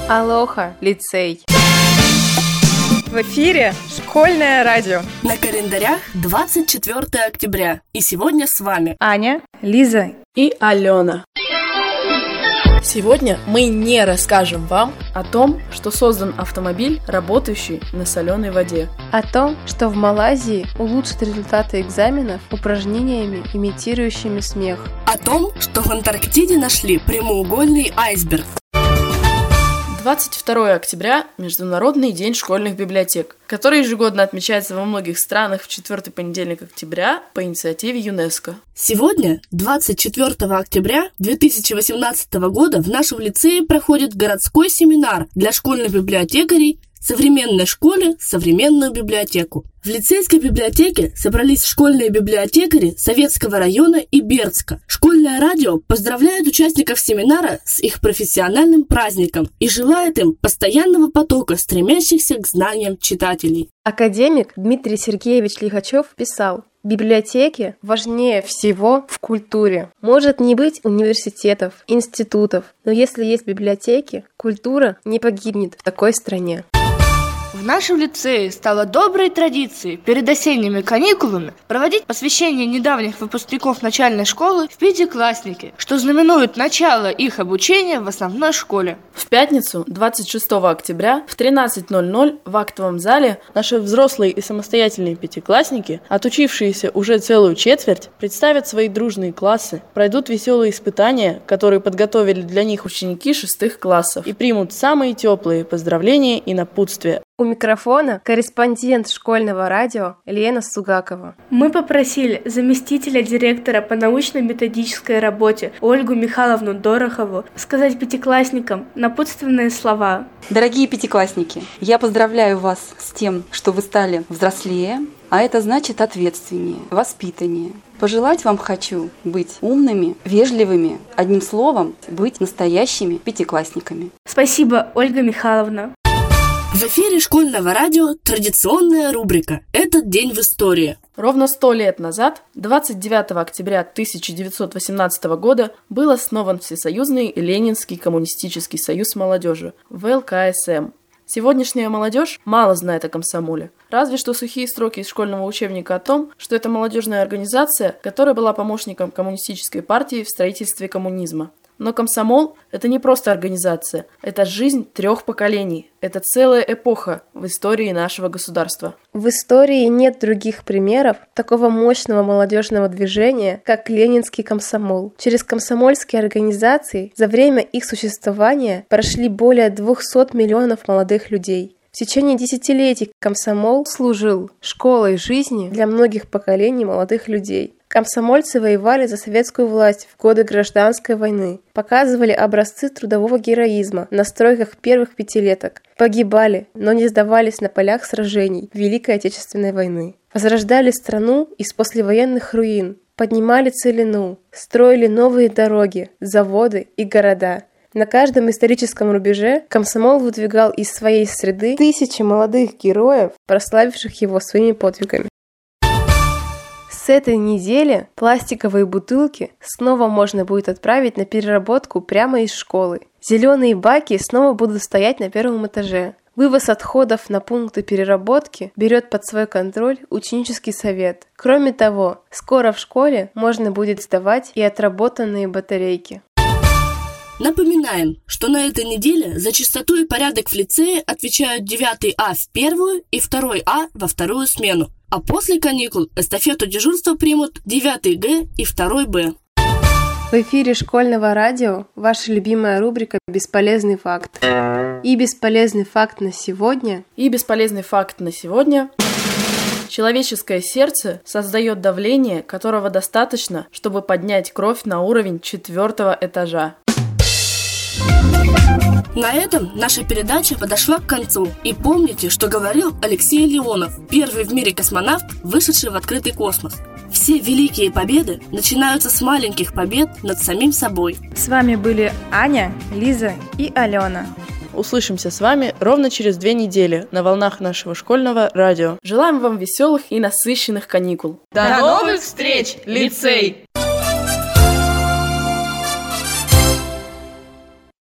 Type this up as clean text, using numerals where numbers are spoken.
Алоха, лицей! В эфире школьное радио. На календарях 24 октября. И сегодня с вами Аня, Лиза и Алена. Сегодня мы не расскажем вам о том, что создан автомобиль, работающий на соленой воде. О том, что в Малайзии улучшат результаты экзаменов упражнениями, имитирующими смех. О том, что в Антарктиде нашли прямоугольный айсберг. 22 октября – Международный день школьных библиотек, который ежегодно отмечается во многих странах в четвертый понедельник октября по инициативе ЮНЕСКО. Сегодня, 24 октября 2018 года, в нашем лицее проходит городской семинар для школьных библиотекарей «Современной школе современную библиотеку». В лицейской библиотеке собрались школьные библиотекари Советского района и Бердска. Школьное радио поздравляет участников семинара с их профессиональным праздником и желает им постоянного потока стремящихся к знаниям читателей. Академик Дмитрий Сергеевич Лихачев писал: библиотеки важнее всего в культуре. Может не быть университетов, институтов, но если есть библиотеки, культура не погибнет в такой стране. В нашем лицее стало доброй традицией перед осенними каникулами проводить посвящение недавних выпускников начальной школы в пятиклассники, что знаменует начало их обучения в основной школе. В пятницу, 26 октября, в 13:00 в актовом зале наши взрослые и самостоятельные пятиклассники, отучившиеся уже целую четверть, представят свои дружные классы, пройдут веселые испытания, которые подготовили для них ученики 6 классов, и примут самые теплые поздравления и напутствия. У микрофона корреспондент школьного радио Лена Сугакова. Мы попросили заместителя директора по научно-методической работе Ольгу Михайловну Дорохову сказать пятиклассникам напутственные слова. Дорогие пятиклассники, я поздравляю вас с тем, что вы стали взрослее, а это значит ответственнее, воспитаннее. Пожелать вам хочу быть умными, вежливыми, одним словом, быть настоящими пятиклассниками. Спасибо, Ольга Михайловна. В эфире школьного радио традиционная рубрика «Этот день в истории». Ровно 100 лет назад, 29 октября 1918 года, был основан Всесоюзный Ленинский коммунистический союз молодежи, ВЛКСМ. Сегодняшняя молодежь мало знает о комсомоле. Разве что сухие строки из школьного учебника о том, что это молодежная организация, которая была помощником коммунистической партии в строительстве коммунизма. Но комсомол – это не просто организация, это жизнь 3 поколений, это целая эпоха в истории нашего государства. В истории нет других примеров такого мощного молодежного движения, как Ленинский комсомол. Через комсомольские организации за время их существования прошли более 200 миллионов молодых людей. В течение десятилетий комсомол служил школой жизни для многих поколений молодых людей. Комсомольцы воевали за советскую власть в годы гражданской войны, показывали образцы трудового героизма на стройках первых пятилеток, погибали, но не сдавались на полях сражений Великой Отечественной войны, возрождали страну из послевоенных руин, поднимали целину, строили новые дороги, заводы и города. На каждом историческом рубеже комсомол выдвигал из своей среды тысячи молодых героев, прославивших его своими подвигами. С этой недели пластиковые бутылки снова можно будет отправить на переработку прямо из школы. Зеленые баки снова будут стоять на первом этаже. Вывоз отходов на пункты переработки берет под свой контроль ученический совет. Кроме того, скоро в школе можно будет сдавать и отработанные батарейки. Напоминаем, что на этой неделе за чистоту и порядок в лицее отвечают 9 А в первую и 2 А во вторую смену. А после каникул эстафету дежурства примут 9 Г и 2 Б. В эфире школьного радио ваша любимая рубрика «Бесполезный факт». И бесполезный факт на сегодня. Человеческое сердце создает давление, которого достаточно, чтобы поднять кровь на уровень 4 этажа. На этом наша передача подошла к концу. И помните, что говорил Алексей Леонов, первый в мире космонавт, вышедший в открытый космос. Все великие победы начинаются с маленьких побед над самим собой. С вами были Аня, Лиза и Алена. Услышимся с вами ровно через 2 недели на волнах нашего школьного радио. Желаем вам веселых и насыщенных каникул. До новых встреч, лицей!